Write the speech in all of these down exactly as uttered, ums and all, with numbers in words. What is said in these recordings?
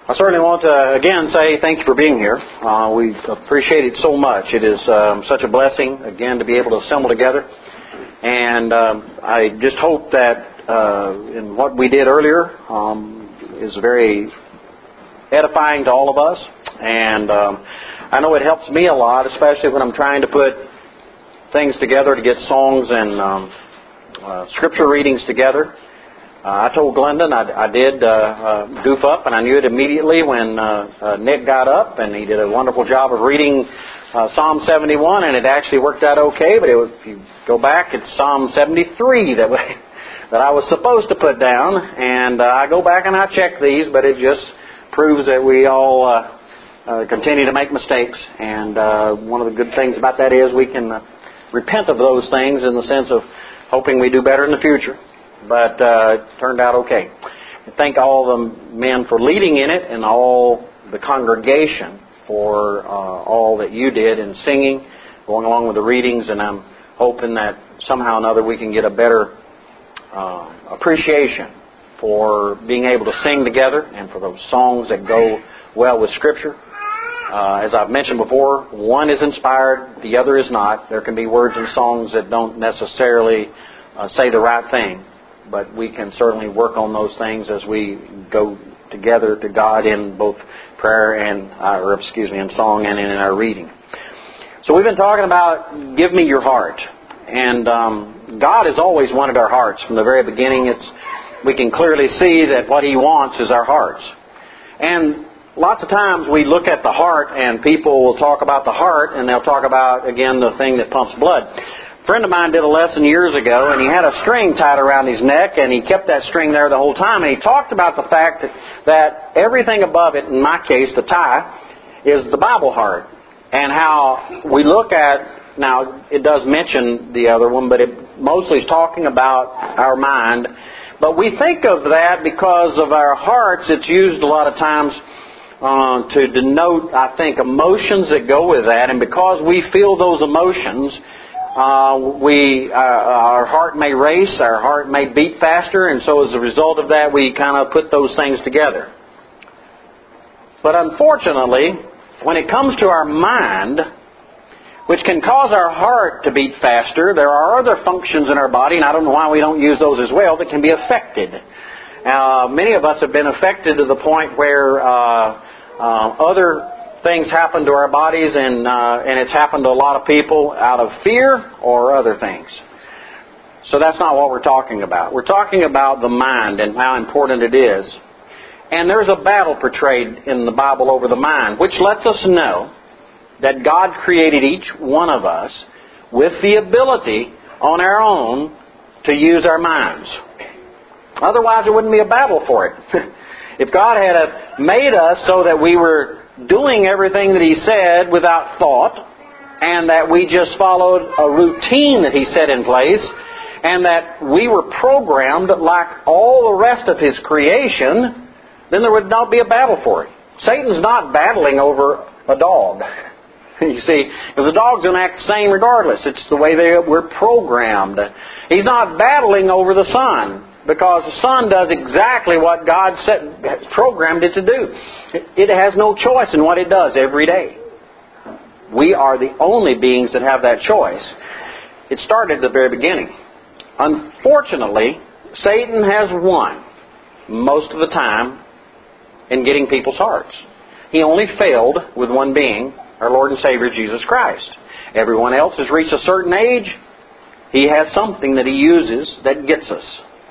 I certainly want to again say thank you for being here. Uh, we appreciate it so much. It is um, such a blessing, again, to be able to assemble together. And um, I just hope that uh, in what we did earlier um, is very edifying to all of us. And um, I know it helps me a lot, especially when I'm trying to put things together to get songs and um, uh, scripture readings together. Uh, I told Glendon I, I did uh, uh, goof up, and I knew it immediately when uh, uh, Nick got up, and he did a wonderful job of reading uh, Psalm seventy-one, and it actually worked out okay. But it was, if you go back, it's Psalm seventy-three that we, that I was supposed to put down, and uh, I go back and I check these, but it just proves that we all uh, uh, continue to make mistakes. And uh, one of the good things about that is we can uh, repent of those things in the sense of hoping we do better in the future. But uh, it turned out okay. I thank all the men for leading in it and all the congregation for uh, all that you did in singing, going along with the readings, and I'm hoping that somehow or another we can get a better uh, appreciation for being able to sing together and for those songs that go well with Scripture. Uh, as I've mentioned before, one is inspired, the other is not. There can be words and songs that don't necessarily uh, say the right thing. But we can certainly work on those things as we go together to God in both prayer and, uh, or excuse me, in song and in our reading. So we've been talking about give me your heart, and um, God has always wanted our hearts from the very beginning. It's we can clearly see that what He wants is our hearts, and lots of times we look at the heart, and people will talk about the heart, and they'll talk about again the thing that pumps blood. A friend of mine did a lesson years ago, and he had a string tied around his neck, and he kept that string there the whole time. And he talked about the fact that, that everything above it, in my case, the tie, is the Bible heart. And how we look at, now it does mention the other one, but it mostly is talking about our mind. But we think of that because of our hearts. It's used a lot of times uh, to denote, I think, emotions that go with that. And because we feel those emotions, Uh, we, uh, our heart may race, our heart may beat faster, and so as a result of that, we kind of put those things together. But unfortunately, when it comes to our mind, which can cause our heart to beat faster, there are other functions in our body, and I don't know why we don't use those as well, that can be affected. Uh, many of us have been affected to the point where uh, uh, other things happen to our bodies, and uh, and it's happened to a lot of people out of fear or other things. So that's not what we're talking about. We're talking about the mind and how important it is. And there's a battle portrayed in the Bible over the mind, which lets us know that God created each one of us with the ability on our own to use our minds. Otherwise, there wouldn't be a battle for it. If God had made us so that we were doing everything that He said without thought, and that we just followed a routine that He set in place, and that we were programmed like all the rest of His creation, then there would not be a battle for it. Satan's not battling over a dog. You see, because the dog's going to act the same regardless. It's the way they we're programmed. He's not battling over the sun, because the sun does exactly what God set, programmed it to do. It has no choice in what it does every day. We are the only beings that have that choice. It started at the very beginning. Unfortunately, Satan has won most of the time in getting people's hearts. He only failed with one being, our Lord and Savior, Jesus Christ. Everyone else has reached a certain age. He has something that he uses that gets us.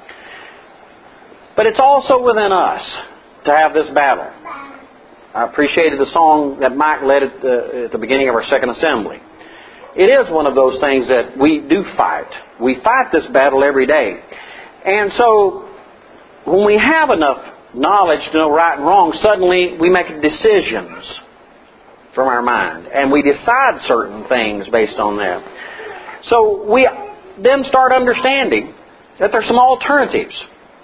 But it's also within us to have this battle. I appreciated the song that Mike led at the, at the beginning of our second assembly. It is one of those things that we do fight. We fight this battle every day. And so, when we have enough knowledge to know right and wrong, suddenly we make decisions from our mind. And we decide certain things based on that. So, we then start understanding that there's some alternatives.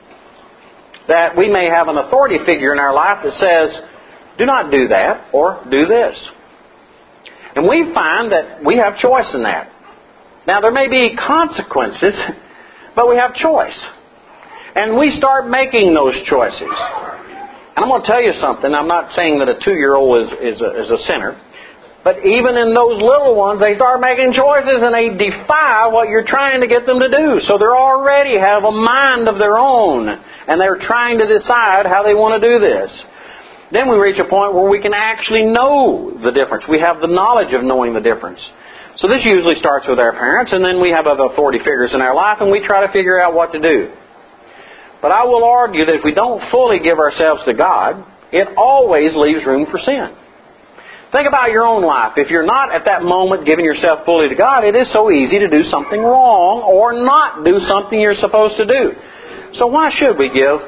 That we may have an authority figure in our life that says, do not do that, or do this. And we find that we have choice in that. Now, there may be consequences, but we have choice. And we start making those choices. And I'm going to tell you something. I'm not saying that a two-year-old is, is, a, is a sinner. But even in those little ones, they start making choices and they defy what you're trying to get them to do. So they already have a mind of their own. And they're trying to decide how they want to do this. Then we reach a point where we can actually know the difference. We have the knowledge of knowing the difference. So this usually starts with our parents, and then we have other authority figures in our life, and we try to figure out what to do. But I will argue that if we don't fully give ourselves to God, it always leaves room for sin. Think about your own life. If you're not at that moment giving yourself fully to God, it is so easy to do something wrong or not do something you're supposed to do. So why should we give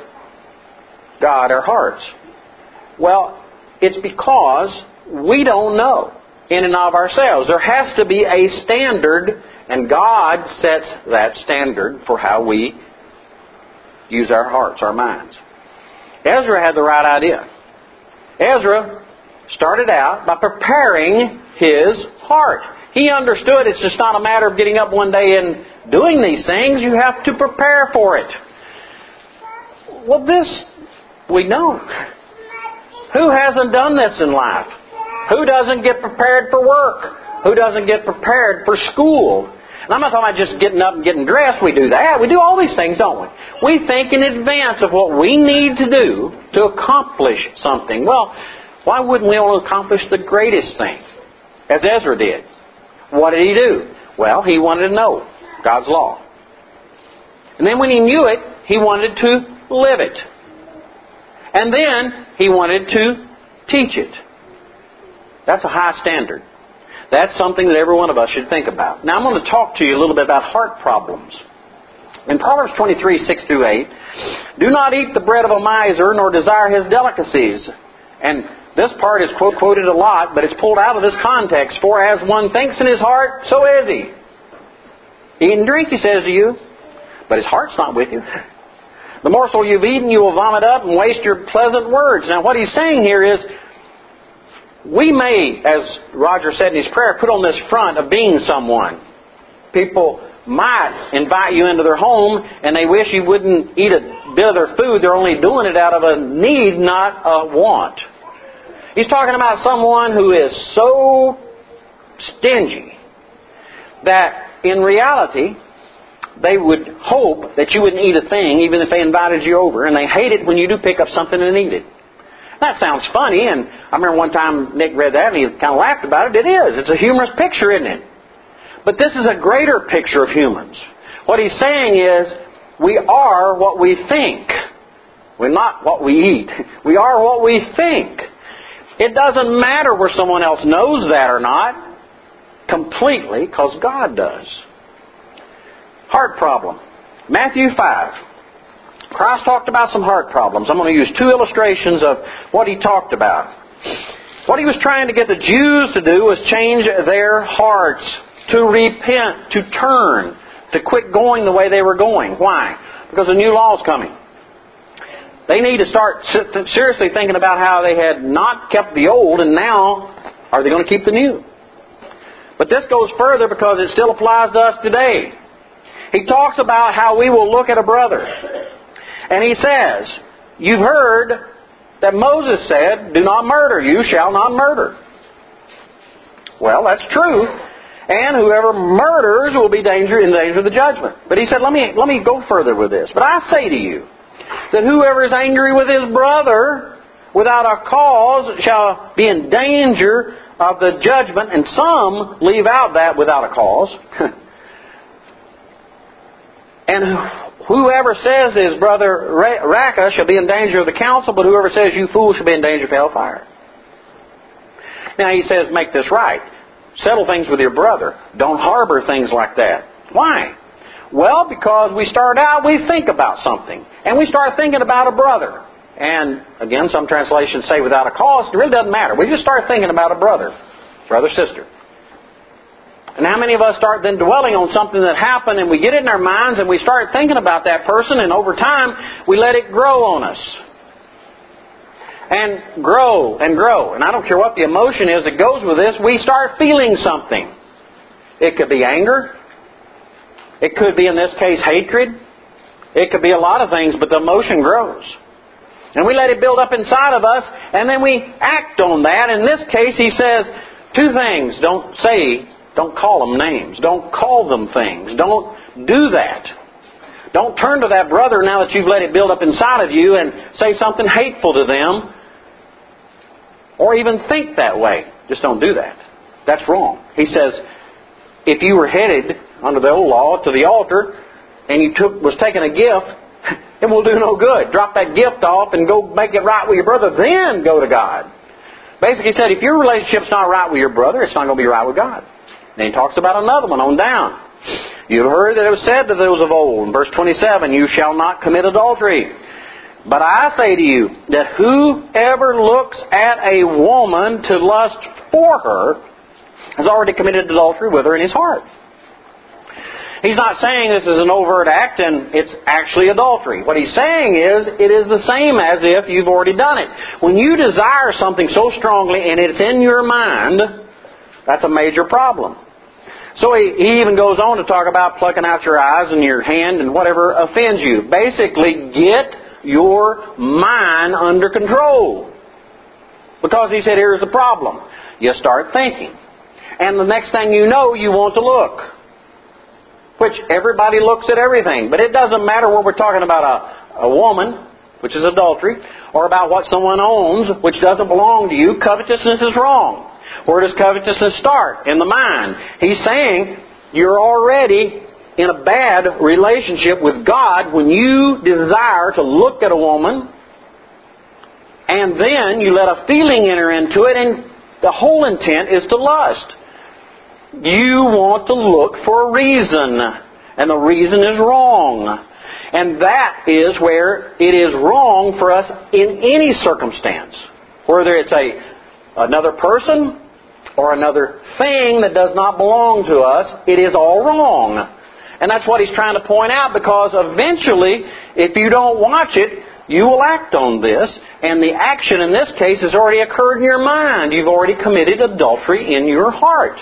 God our hearts? Well, it's because we don't know in and of ourselves. There has to be a standard, and God sets that standard for how we use our hearts, our minds. Ezra had the right idea. Ezra started out by preparing his heart. He understood it's just not a matter of getting up one day and doing these things. You have to prepare for it. Well, this we know. Who hasn't done this in life? Who doesn't get prepared for work? Who doesn't get prepared for school? And I'm not talking about just getting up and getting dressed. We do that. We do all these things, don't we? We think in advance of what we need to do to accomplish something. Well, why wouldn't we want to accomplish the greatest thing? As Ezra did. What did he do? Well, he wanted to know God's law. And then when he knew it, he wanted to live it. And then he wanted to teach it. That's a high standard. That's something that every one of us should think about. Now I'm going to talk to you a little bit about heart problems. In Proverbs twenty-three, six through eight, do not eat the bread of a miser, nor desire his delicacies. And this part is quote, quoted a lot, but it's pulled out of this context. For as one thinks in his heart, so is he. Eat and drink, he says to you, but his heart's not with you. The morsel you've eaten, you will vomit up and waste your pleasant words. Now what he's saying here is, we may, as Roger said in his prayer, put on this front of being someone. People might invite you into their home and they wish you wouldn't eat a bit of their food. They're only doing it out of a need, not a want. He's talking about someone who is so stingy that in reality they would hope that you wouldn't eat a thing even if they invited you over, and they hate it when you do pick up something and eat it. That sounds funny, and I remember one time Nick read that and he kind of laughed about it. It is. It's a humorous picture, isn't it? But this is a greater picture of humans. What he's saying is, we are what we think. We're not what we eat. We are what we think. It doesn't matter where someone else knows that or not, completely, because God does. Heart problem. Matthew five. Christ talked about some heart problems. I'm going to use two illustrations of what He talked about. What He was trying to get the Jews to do was change their hearts, to repent, to turn, to quit going the way they were going. Why? Because a new law is coming. They need to start seriously thinking about how they had not kept the old, and now are they going to keep the new? But this goes further because it still applies to us today. He talks about how we will look at a brother. And he says, you've heard that Moses said, do not murder, you shall not murder. Well, that's true. And whoever murders will be danger, in danger of the judgment. But he said, let me, let me go further with this. But I say to you, that whoever is angry with his brother without a cause shall be in danger of the judgment. And some leave out that without a cause. And whoever says to his brother, Raca, shall be in danger of the council, but whoever says, you fool, shall be in danger of hellfire. Now he says, make this right. Settle things with your brother. Don't harbor things like that. Why? Well, because we start out, we think about something. And we start thinking about a brother. And again, some translations say without a cause. It really doesn't matter. We just start thinking about a brother, brother, sister. And how many of us start then dwelling on something that happened, and we get it in our minds and we start thinking about that person, and over time we let it grow on us. And grow and grow. And I don't care what the emotion is that goes with this, we start feeling something. It could be anger. It could be, in this case, hatred. It could be a lot of things, but the emotion grows. And we let it build up inside of us, and then we act on that. In this case, he says two things. Don't say, don't call them names. Don't call them things. Don't do that. Don't turn to that brother now that you've let it build up inside of you and say something hateful to them, or even think that way. Just don't do that. That's wrong. He says, if you were headed under the old law to the altar and you took was taking a gift, it will do no good. Drop that gift off and go make it right with your brother, then go to God. Basically he said, if your relationship's not right with your brother, it's not going to be right with God. Then he talks about another one on down. You've heard that it was said to those of old, in verse twenty-seven, you shall not commit adultery. But I say to you that whoever looks at a woman to lust for her has already committed adultery with her in his heart. He's not saying this is an overt act and it's actually adultery. What he's saying is it is the same as if you've already done it. When you desire something so strongly and it's in your mind, that's a major problem. So he, he even goes on to talk about plucking out your eyes and your hand and whatever offends you. Basically, get your mind under control. Because he said, here's the problem. You start thinking. And the next thing you know, you want to look. Which everybody looks at everything. But it doesn't matter whether we're talking about a, a woman, which is adultery, or about what someone owns, which doesn't belong to you. Covetousness is wrong. Where does covetousness start? In the mind. He's saying you're already in a bad relationship with God when you desire to look at a woman and then you let a feeling enter into it, and the whole intent is to lust. You want to look for a reason, and the reason is wrong. And that is where it is wrong for us in any circumstance. Whether it's a another person or another thing that does not belong to us, it is all wrong. And that's what he's trying to point out, because eventually, if you don't watch it, you will act on this, and the action in this case has already occurred in your mind. You've already committed adultery in your heart.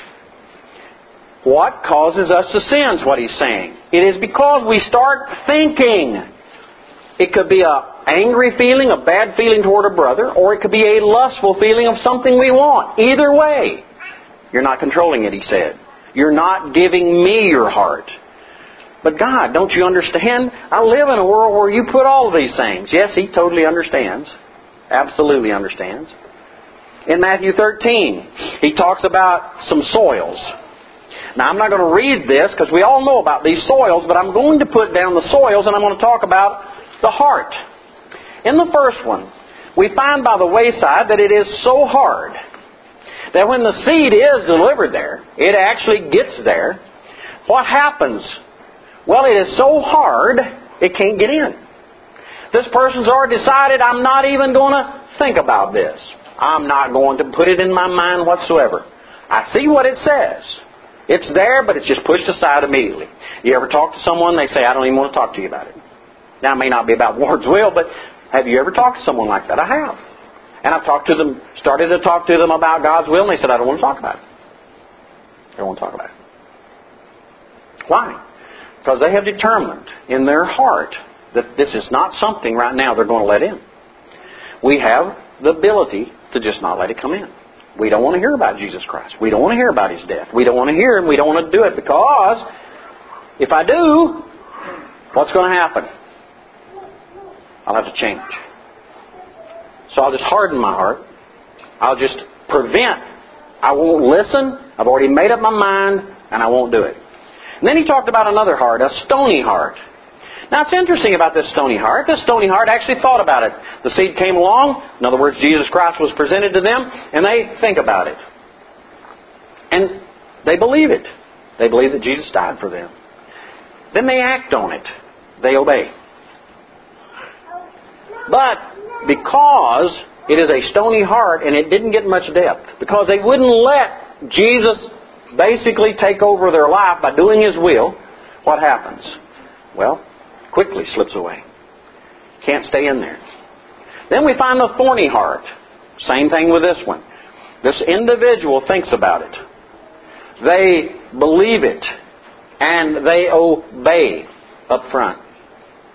What causes us to sin is what he's saying. It is because we start thinking. It could be an angry feeling, a bad feeling toward a brother, or it could be a lustful feeling of something we want. Either way, you're not controlling it, he said. You're not giving me your heart. But God, don't you understand? I live in a world where you put all of these things. Yes, he totally understands. Absolutely understands. In Matthew thirteen, he talks about some soils. Now, I'm not going to read this because we all know about these soils, but I'm going to put down the soils and I'm going to talk about the heart. In the first one, we find by the wayside that it is so hard that when the seed is delivered there, it actually gets there. What happens? Well, it is so hard, it can't get in. This person's already decided, I'm not even going to think about this. I'm not going to put it in my mind whatsoever. I see what it says. It's there, but it's just pushed aside immediately. You ever talk to someone, they say, I don't even want to talk to you about it. Now, it may not be about Lord's will, but have you ever talked to someone like that? I have. And I've talked to them, started to talk to them about God's will, and they said, I don't want to talk about it. I don't want to talk about it. Why? Because they have determined in their heart that this is not something right now they're going to let in. We have the ability to just not let it come in. We don't want to hear about Jesus Christ. We don't want to hear about His death. We don't want to hear Him. We don't want to do it because if I do, what's going to happen? I'll have to change. So I'll just harden my heart. I'll just prevent. I won't listen. I've already made up my mind, and I won't do it. And then he talked about another heart, a stony heart. Now, it's interesting about this stony heart. This stony heart actually thought about it. The seed came along. In other words, Jesus Christ was presented to them, and they think about it. And they believe it. They believe that Jesus died for them. Then they act on it. They obey. But because it is a stony heart and it didn't get much depth, because they wouldn't let Jesus basically take over their life by doing His will, what happens? Well, quickly slips away. Can't stay in there. Then we find the thorny heart. Same thing with this one. This individual thinks about it. They believe it. And they obey up front.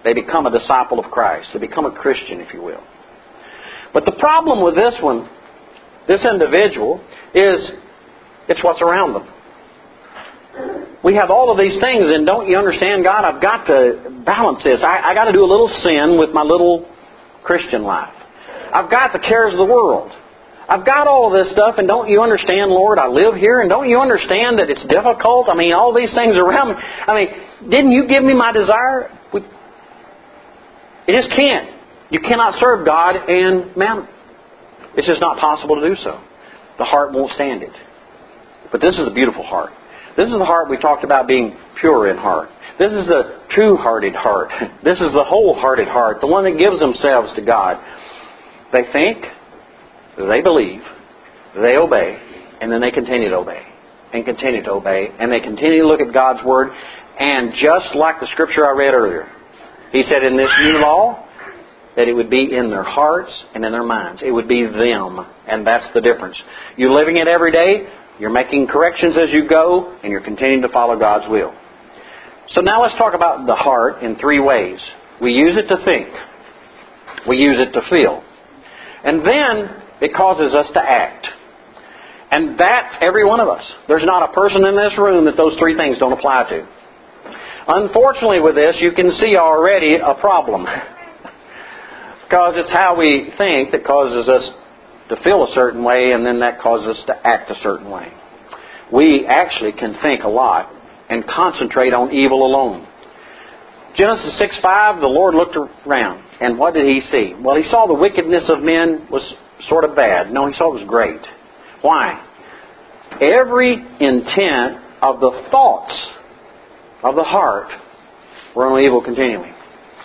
They become a disciple of Christ. They become a Christian, if you will. But the problem with this one, this individual, is it's what's around them. We have all of these things, and don't you understand, God, I've got to balance this. I, I got to do a little sin with my little Christian life. I've got the cares of the world. I've got all of this stuff, and don't you understand, Lord, I live here, and don't you understand that it's difficult? I mean, all these things around me. I mean, didn't you give me my desire? We, it just can't. You cannot serve God and mammon. It's just not possible to do so. The heart won't stand it. But this is a beautiful heart. This is the heart we talked about being pure in heart. This is the true-hearted heart. This is the whole-hearted heart, the one that gives themselves to God. They think, they believe, they obey, and then they continue to obey, and continue to obey, and they continue to look at God's Word. And just like the Scripture I read earlier, He said in this new law, that it would be in their hearts and in their minds. It would be them, and that's the difference. You're living it every day. You're making corrections as you go, and you're continuing to follow God's will. So now let's talk about the heart in three ways. We use it to think. We use it to feel. And then it causes us to act. And that's every one of us. There's not a person in this room that those three things don't apply to. Unfortunately with this, you can see already a problem. Because it's how we think that causes us to feel a certain way, and then that causes us to act a certain way. We actually can think a lot and concentrate on evil alone. Genesis six five, the Lord looked around, and what did He see? Well, He saw the wickedness of men was sort of bad. No, He saw it was great. Why? Every intent of the thoughts of the heart were on evil continually.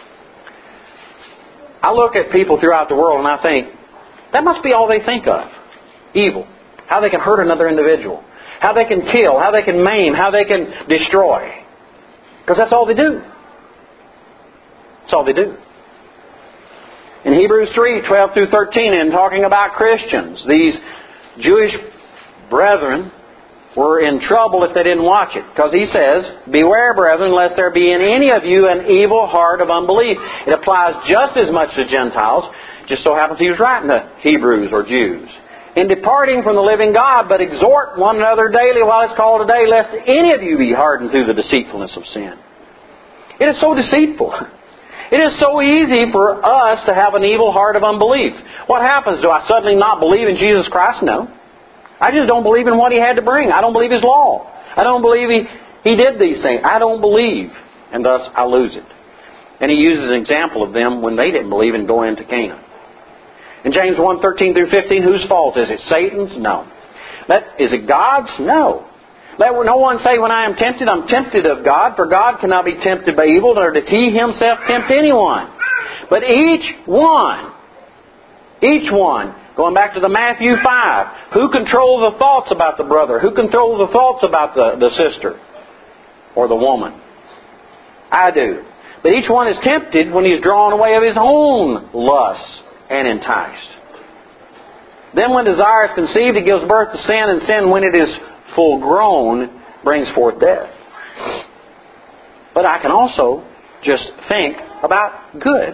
I look at people throughout the world and I think, that must be all they think of. Evil. How they can hurt another individual. How they can kill. How they can maim. How they can destroy. Because that's all they do. That's all they do. In Hebrews three, twelve through thirteen, in talking about Christians, these Jewish brethren were in trouble if they didn't watch it. Because he says, beware, brethren, lest there be in any of you an evil heart of unbelief. It applies just as much to Gentiles. Just so happens he was writing to Hebrews or Jews. In departing from the living God, but exhort one another daily while it's called today, lest any of you be hardened through the deceitfulness of sin. It is so deceitful. It is so easy for us to have an evil heart of unbelief. What happens? Do I suddenly not believe in Jesus Christ? No. I just don't believe in what He had to bring. I don't believe His law. I don't believe He, he did these things. I don't believe. And thus I lose it. And He uses an example of them when they didn't believe in going into Canaan. In James one, thirteen through fifteen, whose fault is it? Satan's? No. That, is it God's? No. Let no one say, when I am tempted, I'm tempted of God, for God cannot be tempted by evil, nor doth He Himself tempt anyone. But each one, each one, going back to the Matthew five, who controls the thoughts about the brother? Who controls the thoughts about the, the sister or the woman? I do. But each one is tempted when he's drawn away of his own lusts and enticed. Then when desire is conceived, it gives birth to sin, and sin, when it is full grown, brings forth death. But I can also just think about good.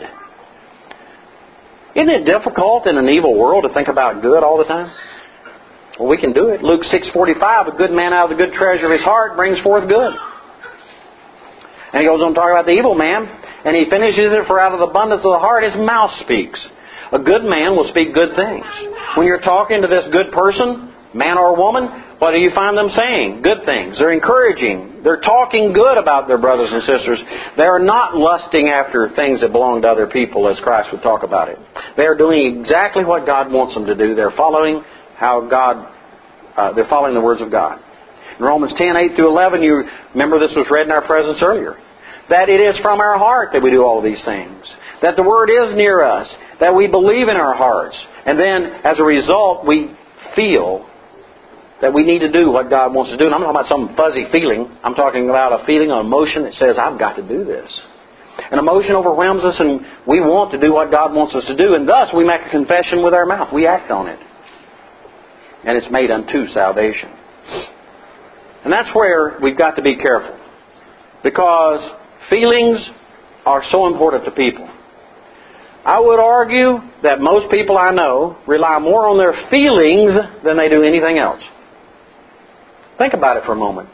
Isn't it difficult in an evil world to think about good all the time? Well, we can do it. Luke six forty-five, a good man out of the good treasure of his heart brings forth good. And he goes on to talk about the evil man, and he finishes it, for out of the abundance of the heart his mouth speaks. A good man will speak good things. When you're talking to this good person, man or woman, what do you find them saying? Good things. They're encouraging. They're talking good about their brothers and sisters. They are not lusting after things that belong to other people, as Christ would talk about it. They are doing exactly what God wants them to do. They're following how God, uh, they're following the words of God. In Romans ten, eight through eleven, you remember this was read in our presence earlier. That it is from our heart that we do all these things. That the Word is near us. That we believe in our hearts. And then, as a result, we feel that we need to do what God wants to do. And I'm not talking about some fuzzy feeling. I'm talking about a feeling, an emotion that says, I've got to do this. An emotion overwhelms us, and we want to do what God wants us to do. And thus, we make a confession with our mouth. We act on it. And it's made unto salvation. And that's where we've got to be careful. Because feelings are so important to people. I would argue that most people I know rely more on their feelings than they do anything else. Think about it for a moment.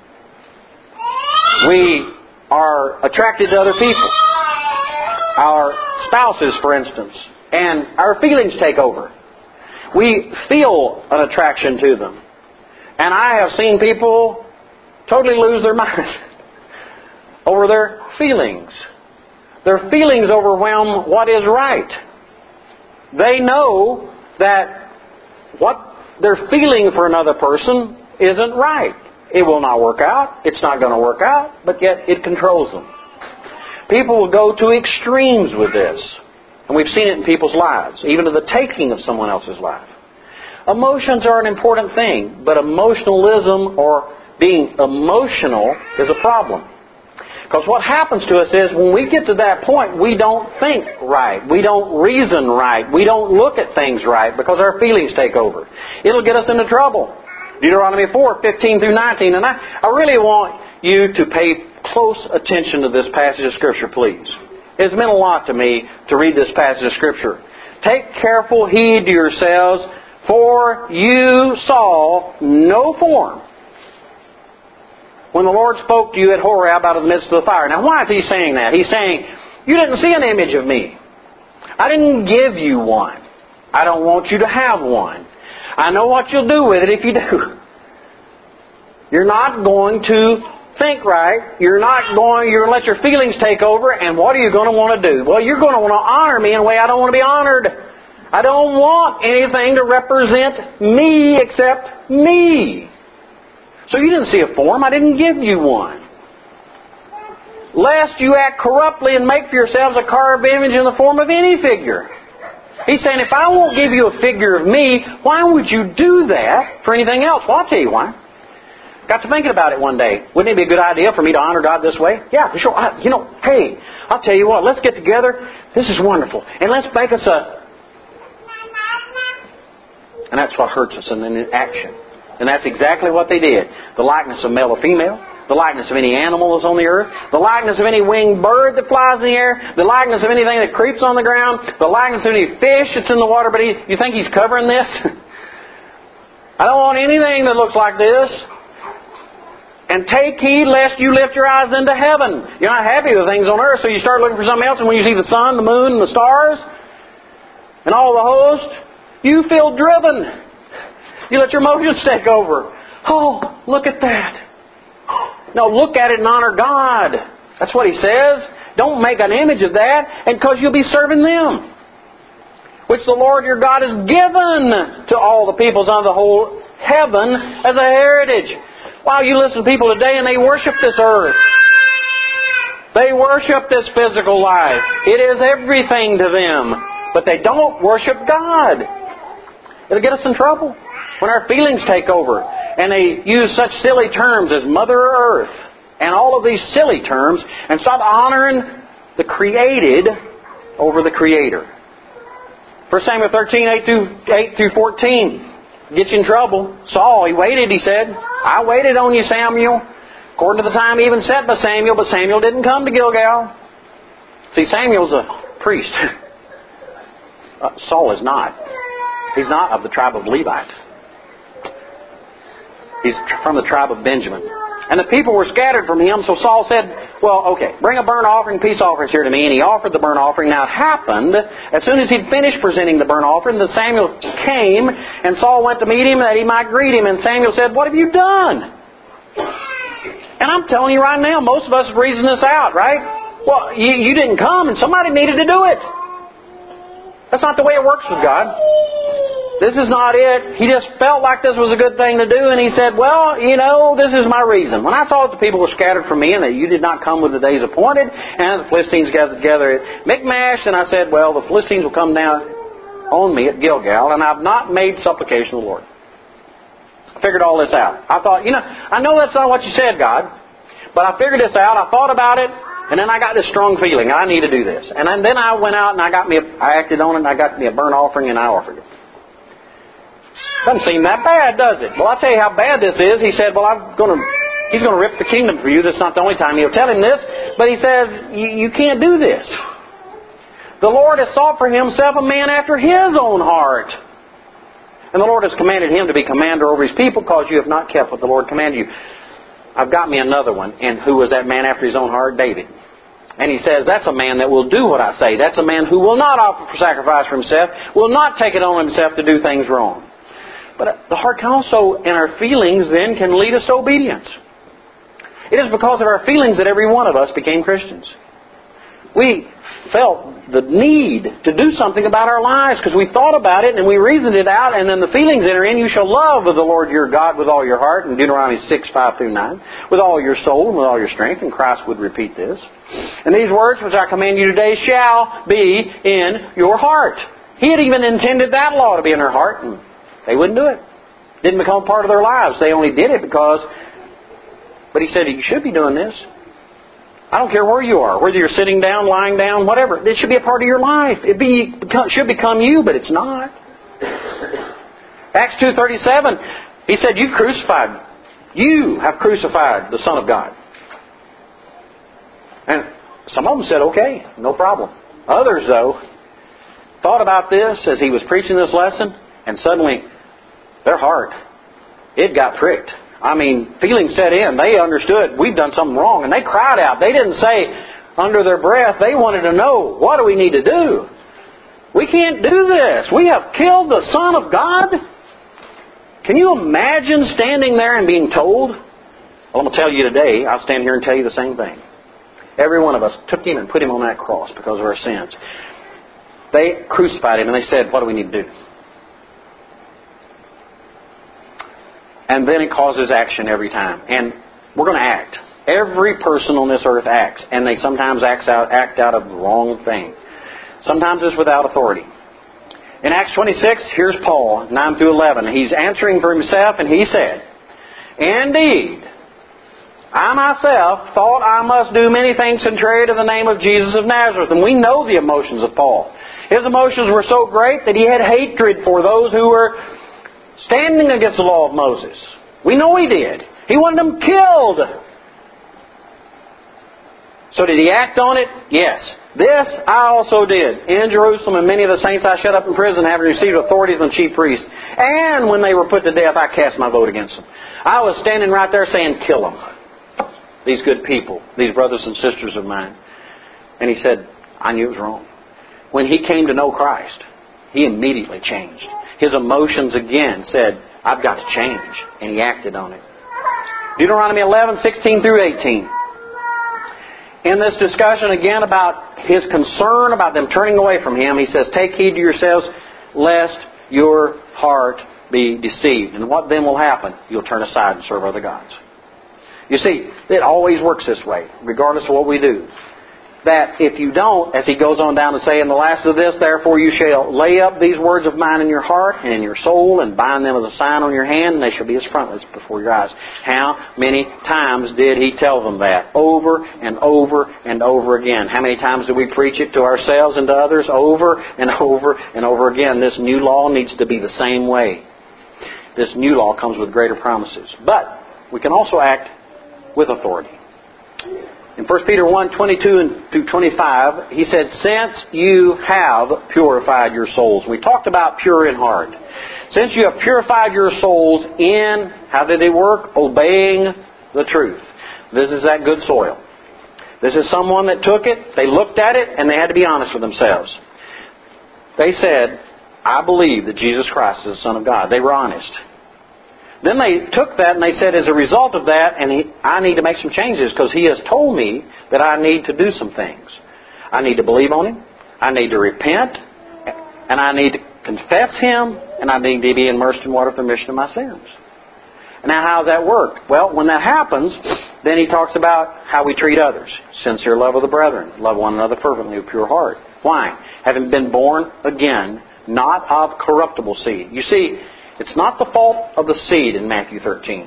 We are attracted to other people. Our spouses, for instance. And our feelings take over. We feel an attraction to them. And I have seen people totally lose their minds over their feelings. Their feelings overwhelm what is right. They know that what they're feeling for another person isn't right. It will not work out. It's not going to work out, but yet it controls them. People will go to extremes with this. And we've seen it in people's lives, even to the taking of someone else's life. Emotions are an important thing, but emotionalism or being emotional is a problem. Because what happens to us is when we get to that point, we don't think right. We don't reason right. We don't look at things right because our feelings take over. It'll get us into trouble. Deuteronomy four, fifteen through nineteen. And I, I really want you to pay close attention to this passage of Scripture, please. It's meant a lot to me to read this passage of Scripture. Take careful heed to yourselves, for you saw no form when the Lord spoke to you at Horeb out of the midst of the fire. Now, why is He saying that? He's saying, you didn't see an image of me. I didn't give you one. I don't want you to have one. I know what you'll do with it if you do. You're not going to think right. You're not going, you're going to let your feelings take over. And what are you going to want to do? Well, you're going to want to honor me in a way I don't want to be honored. I don't want anything to represent me except me. So you didn't see a form. I didn't give you one. Lest you act corruptly and make for yourselves a carved image in the form of any figure. He's saying, if I won't give you a figure of me, why would you do that for anything else? Well, I'll tell you why. Got to thinking about it one day. Wouldn't it be a good idea for me to honor God this way? Yeah, sure. I, you know, hey, I'll tell you what. Let's get together. This is wonderful. And let's make us a... And that's what hurts us in, in action. And that's exactly what they did. The likeness of male or female. The likeness of any animal that's on the earth. The likeness of any winged bird that flies in the air. The likeness of anything that creeps on the ground. The likeness of any fish that's in the water. But he, you think He's covering this? I don't want anything that looks like this. And take heed lest you lift your eyes into heaven. You're not happy with things on earth, so you start looking for something else. And when you see the sun, the moon, and the stars, and all the host, you feel driven. You let your emotions take over. Oh, look at that. No, look at it and honor God. That's what He says. Don't make an image of that, and because you'll be serving them, which the Lord your God has given to all the peoples under the whole heaven as a heritage. Wow, you listen to people today and they worship this earth. They worship this physical life. It is everything to them. But they don't worship God. It'll get us in trouble when our feelings take over. And they use such silly terms as Mother Earth and all of these silly terms and stop honoring the created over the Creator. First Samuel thirteen, eight through fourteen. Get you in trouble. Saul, he waited, he said. I waited on you, Samuel. According to the time even set by Samuel, but Samuel didn't come to Gilgal. See, Samuel's a priest. uh, Saul is not. He's not of the tribe of Levite. He's from the tribe of Benjamin. And the people were scattered from him, so Saul said, well, okay, bring a burnt offering, peace offerings here to me. And he offered the burnt offering. Now it happened, as soon as he'd finished presenting the burnt offering, that Samuel came, and Saul went to meet him that he might greet him. And Samuel said, what have you done? And I'm telling you right now, most of us have reasoned this out, right? Well, you, you didn't come, and somebody needed to do it. That's not the way it works with God. This is not it. He just felt like this was a good thing to do, and he said, well, you know, this is my reason. When I saw that the people were scattered from me and that you did not come with the days appointed, and the Philistines gathered together at Michmash, and I said, well, the Philistines will come down on me at Gilgal, and I've not made supplication to the Lord. I figured all this out. I thought, you know, I know that's not what you said, God, but I figured this out. I thought about it, and then I got this strong feeling. I need to do this. And then I went out and I got me, a, I acted on it, and I got me a burnt offering, and I offered it. Doesn't seem that bad, does it? Well, I'll tell you how bad this is. He said, well, I'm going to He's going to rip the kingdom for you. That's not the only time He'll tell him this. But He says, you can't do this. The Lord has sought for Himself a man after His own heart. And the Lord has commanded him to be commander over His people because you have not kept what the Lord commanded you. I've got me another one. And who was that man after His own heart? David. And He says, that's a man that will do what I say. That's a man who will not offer sacrifice for himself, will not take it on himself to do things wrong. But the heart can also, and our feelings then, can lead us to obedience. It is because of our feelings that every one of us became Christians. We felt the need to do something about our lives because we thought about it and we reasoned it out, and then the feelings enter in. You shall love the Lord your God with all your heart, in Deuteronomy six, five through nine, with all your soul and with all your strength, and Christ would repeat this. And these words which I command you today shall be in your heart. He had even intended that law to be in their heart, and they wouldn't do it. It didn't become part of their lives. They only did it because, but He said, you should be doing this. I don't care where you are, whether you're sitting down, lying down, whatever. It should be a part of your life. It be, should become you, but it's not. Acts two thirty-seven, He said, you crucified. You have crucified the Son of God. And some of them said, okay, no problem. Others, though, thought about this as He was preaching this lesson, and suddenly their heart, it got pricked. I mean, feelings set in. They understood we've done something wrong, and they cried out. They didn't say under their breath. They wanted to know, what do we need to do? We can't do this. We have killed the Son of God. Can you imagine standing there and being told? Well, I'm going to tell you today, I'll stand here and tell you the same thing. Every one of us took Him and put Him on that cross because of our sins. They crucified Him and they said, what do we need to do? And then it causes action every time. And we're going to act. Every person on this earth acts. And they sometimes act out, act out of the wrong thing. Sometimes it's without authority. In Acts twenty-six, here's Paul, nine through eleven. He's answering for himself, and he said, indeed, I myself thought I must do many things contrary to the name of Jesus of Nazareth. And we know the emotions of Paul. His emotions were so great that he had hatred for those who were standing against the law of Moses. We know he did. He wanted them killed. So did he act on it? Yes. This I also did. In Jerusalem, and many of the saints I shut up in prison, having received authority from the chief priests. And when they were put to death, I cast my vote against them. I was standing right there saying, kill them. These good people, these brothers and sisters of mine. And he said, I knew it was wrong. When he came to know Christ, he immediately changed. His emotions again said, I've got to change. And he acted on it. Deuteronomy eleven, sixteen through eighteen. In this discussion again about his concern about them turning away from him, he says, take heed to yourselves lest your heart be deceived. And what then will happen? You'll turn aside and serve other gods. You see, it always works this way, regardless of what we do. That if you don't, as he goes on down to say, in the last of this, therefore you shall lay up these words of mine in your heart and in your soul, and bind them as a sign on your hand, and they shall be as frontlets before your eyes. How many times did he tell them that? Over and over and over again. How many times do we preach it to ourselves and to others? Over and over and over again. This new law needs to be the same way. This new law comes with greater promises. But we can also act with authority. In First Peter one, twenty-two through twenty-five, he said, since you have purified your souls. We talked about pure in heart. Since you have purified your souls in, how did it work? Obeying the truth. This is that good soil. This is someone that took it, they looked at it, and they had to be honest with themselves. They said, I believe that Jesus Christ is the Son of God. They were honest. Then they took that and they said, as a result of that, and he, I need to make some changes because He has told me that I need to do some things. I need to believe on Him. I need to repent. And I need to confess Him. And I need to be immersed in water for the remission of my sins. Now, how does that work? Well, when that happens, then he talks about how we treat others. Sincere love of the brethren. Love one another fervently with pure heart. Why? Having been born again, not of corruptible seed. You see, it's not the fault of the seed in Matthew thirteen.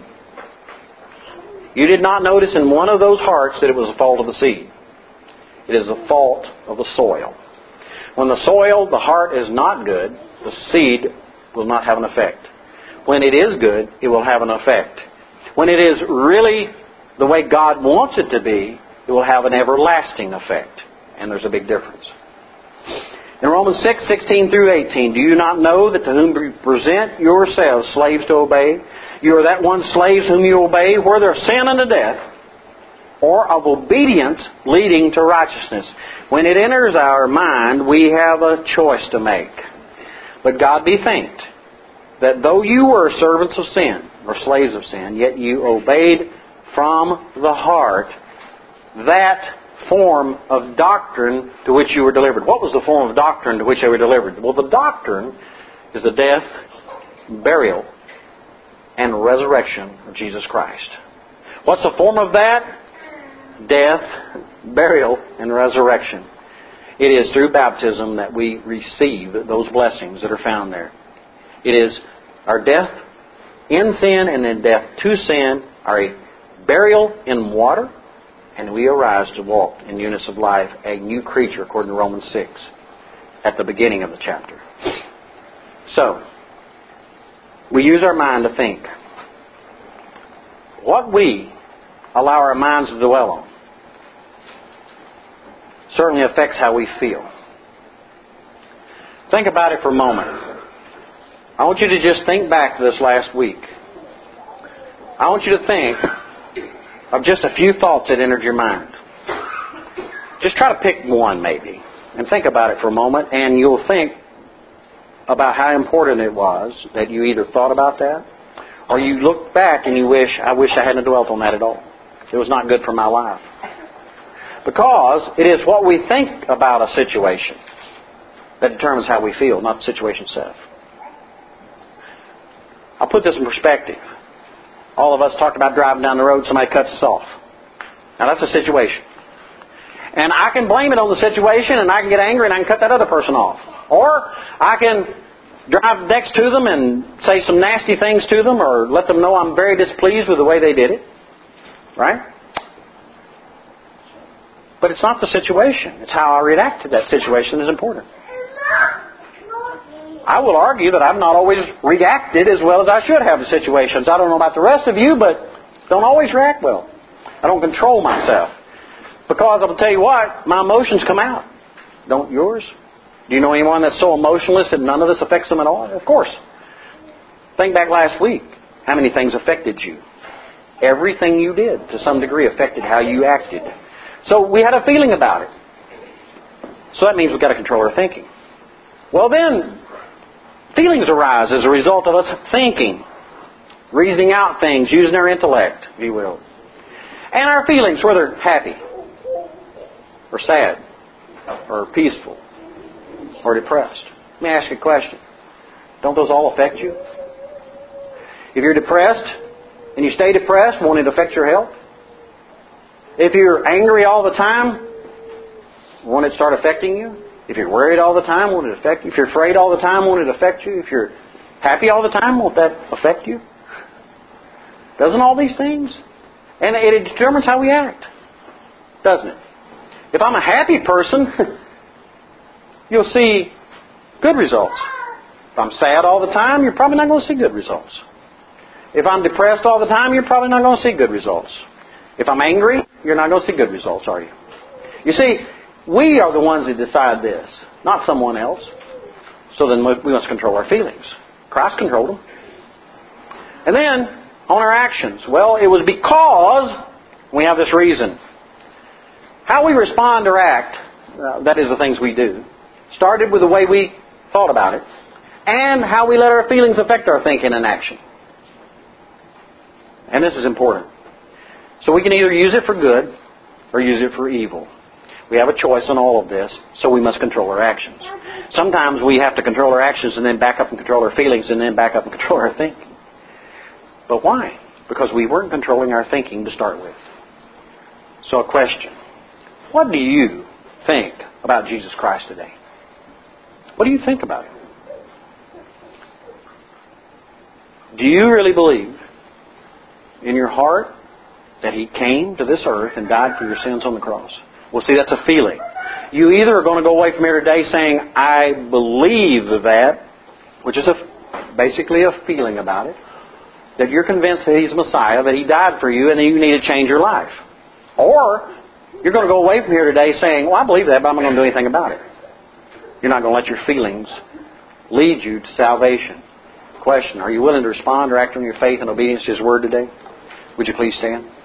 You did not notice in one of those hearts that it was the fault of the seed. It is the fault of the soil. When the soil, the heart, is not good, the seed will not have an effect. When it is good, it will have an effect. When it is really the way God wants it to be, it will have an everlasting effect. And there's a big difference. In Romans six, sixteen through eighteen, do you not know that to whom you present yourselves slaves to obey, you are that one slaves whom you obey, whether of sin unto death, or of obedience leading to righteousness. When it enters our mind, we have a choice to make. But God be thanked that though you were servants of sin, or slaves of sin, yet you obeyed from the heart that form of doctrine to which you were delivered. What was the form of doctrine to which they were delivered? Well, the doctrine is the death, burial, and resurrection of Jesus Christ. What's the form of that? Death, burial, and resurrection. It is through baptism that we receive those blessings that are found there. It is our death in sin and then death to sin, our burial in water, and we arise to walk in newness of life, a new creature, according to Romans six, at the beginning of the chapter. So, we use our mind to think. What we allow our minds to dwell on certainly affects how we feel. Think about it for a moment. I want you to just think back to this last week. I want you to think of just a few thoughts that entered your mind. Just try to pick one maybe and think about it for a moment, and you'll think about how important it was that you either thought about that or you look back and you wish, I wish I hadn't dwelt on that at all. It was not good for my life. Because it is what we think about a situation that determines how we feel, not the situation itself. I'll put this in perspective. All of us talked about driving down the road, somebody cuts us off. Now that's a situation. And I can blame it on the situation, and I can get angry and I can cut that other person off. Or I can drive next to them and say some nasty things to them or let them know I'm very displeased with the way they did it. Right? But it's not the situation. It's how I react to that situation is important. I will argue that I've not always reacted as well as I should have to situations. I don't know about the rest of you, but don't always react well. I don't control myself. Because I'll tell you what, my emotions come out. Don't yours? Do you know anyone that's so emotionless that none of this affects them at all? Of course. Think back last week. How many things affected you? Everything you did, to some degree, affected how you acted. So we had a feeling about it. So that means we've got to control our thinking. Well then, feelings arise as a result of us thinking, reasoning out things, using our intellect, if you will. And our feelings, whether happy, or sad, or peaceful, or depressed. Let me ask you a question. Don't those all affect you? If you're depressed, and you stay depressed, won't it affect your health? If you're angry all the time, won't it start affecting you? If you're worried all the time, won't it affect you? If you're afraid all the time, won't it affect you? If you're happy all the time, won't that affect you? Doesn't all these things? And it determines how we act, doesn't it? If I'm a happy person, you'll see good results. If I'm sad all the time, you're probably not going to see good results. If I'm depressed all the time, you're probably not going to see good results. If I'm angry, you're not going to see good results, are you? You see, we are the ones that decide this, not someone else. So then we must control our feelings. Christ controlled them. And then, on our actions. Well, it was because we have this reason. How we respond or act, uh, that is the things we do, started with the way we thought about it, and how we let our feelings affect our thinking and action. And this is important. So we can either use it for good or use it for evil. We have a choice on all of this, so we must control our actions. Sometimes we have to control our actions and then back up and control our feelings and then back up and control our thinking. But why? Because we weren't controlling our thinking to start with. So a question. What do you think about Jesus Christ today? What do you think about Him? Do you really believe in your heart that He came to this earth and died for your sins on the cross? Well, see, that's a feeling. You either are going to go away from here today saying, I believe that, which is a, basically a feeling about it, that you're convinced that He's the Messiah, that He died for you, and that you need to change your life. Or you're going to go away from here today saying, well, I believe that, but I'm not going to do anything about it. You're not going to let your feelings lead you to salvation. Question, are you willing to respond or act on your faith and obedience to His Word today? Would you please stand?